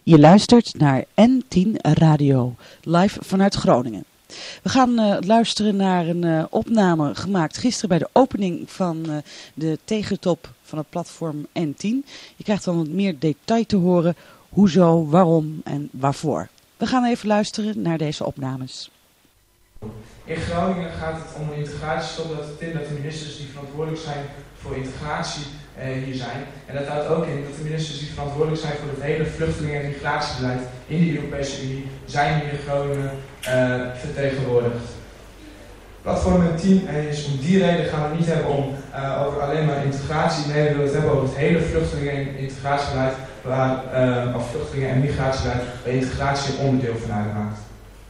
Je luistert naar N10 Radio, live vanuit Groningen. We gaan luisteren naar een opname gemaakt gisteren bij de opening van de tegentop van het platform N10. Je krijgt dan wat meer detail te horen, hoezo, waarom en waarvoor. We gaan even luisteren naar deze opnames. In Groningen gaat het om een integratiestop. Dat betekent dat de ministers die verantwoordelijk zijn voor integratie hier zijn. En dat houdt ook in dat de ministers die verantwoordelijk zijn voor het hele vluchtelingen- en migratiebeleid in de Europese Unie zijn hier in Groningen vertegenwoordigd. Platform N10 is om die reden gaan we het niet hebben over alleen maar integratie. Nee, we willen het hebben over het hele vluchtelingen- en integratiebeleid, of vluchtelingen- en migratiebeleid, waar integratie een onderdeel van uitmaakt.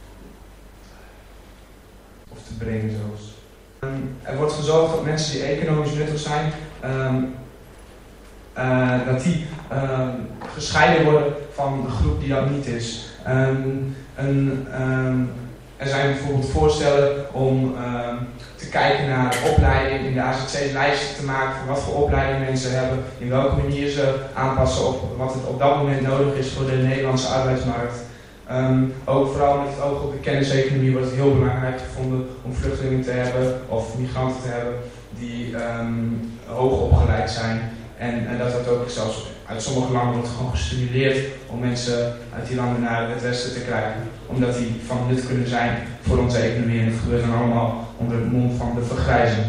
Of te brengen zelfs. Er wordt gezorgd dat mensen die economisch nuttig zijn, dat die gescheiden worden van de groep die dat niet is. Er zijn bijvoorbeeld voorstellen om te kijken naar de opleiding, in de AZC's lijsten te maken van wat voor opleiding mensen hebben, in welke manier ze aanpassen op wat het op dat moment nodig is voor de Nederlandse arbeidsmarkt. Ook vooral met het oog op de kenniseconomie wordt het heel belangrijk gevonden om vluchtelingen te hebben of migranten te hebben die hoog opgeleid zijn. En dat wordt ook zelfs uit sommige landen wordt gewoon gestimuleerd om mensen uit die landen naar het westen te krijgen. Omdat die van nut kunnen zijn voor onze economie. En dat gebeurt dan allemaal onder het mom van de vergrijzing.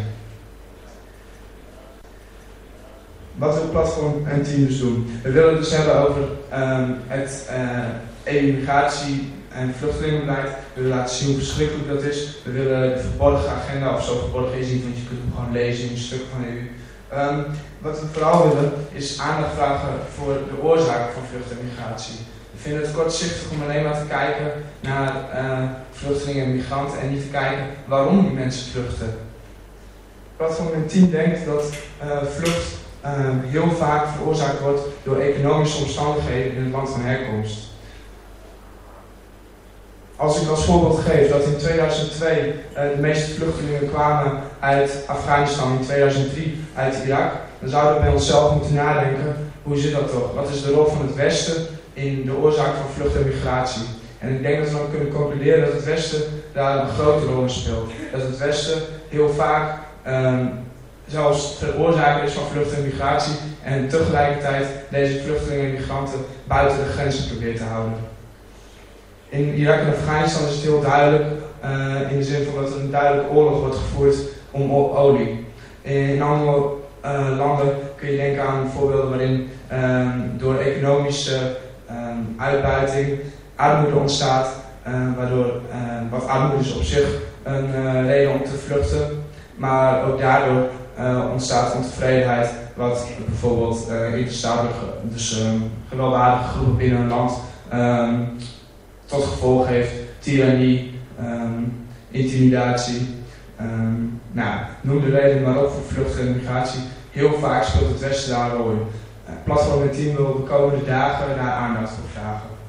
Wat wil platform N10 dus doen? We willen het dus hebben over het EU-migratie- en vluchtelingenbeleid. We willen laten zien hoe verschrikkelijk dat is. We willen de verborgen agenda, of zo verborgen is niet, want je kunt hem gewoon lezen in een stuk van de EU. Wat we vooral willen is aandacht vragen voor de oorzaken van vlucht en migratie. We vinden het kortzichtig om alleen maar te kijken naar vluchtelingen en migranten en niet te kijken waarom die mensen vluchten. Platform N10 denkt dat vlucht heel vaak veroorzaakt wordt door economische omstandigheden in het land van herkomst. Als ik als voorbeeld geef dat in 2002 de meeste vluchtelingen kwamen uit Afghanistan, in 2003 uit Irak, dan zouden we bij onszelf moeten nadenken, hoe zit dat toch? Wat is de rol van het Westen in de oorzaak van vlucht en migratie? En ik denk dat we dan kunnen concluderen dat het Westen daar een grote rol in speelt. Dat het Westen heel vaak zelfs veroorzaker is van vlucht en migratie en tegelijkertijd deze vluchtelingen en migranten buiten de grenzen probeert te houden. In Irak en Afghanistan is het heel duidelijk, in de zin van dat er een duidelijke oorlog wordt gevoerd om olie. In andere landen kun je denken aan voorbeelden waarin door economische uitbuiting armoede ontstaat, waardoor wat armoede is op zich een reden om te vluchten, maar ook daardoor ontstaat ontevredenheid, wat bijvoorbeeld dus gewelddadige groepen binnen een land tot gevolg heeft tirannie, intimidatie. Noem de reden maar op voor vlucht en migratie. Heel vaak speelt het Westen daar een rol in. Platform N10 wil de komende dagen daar aandacht voor vragen.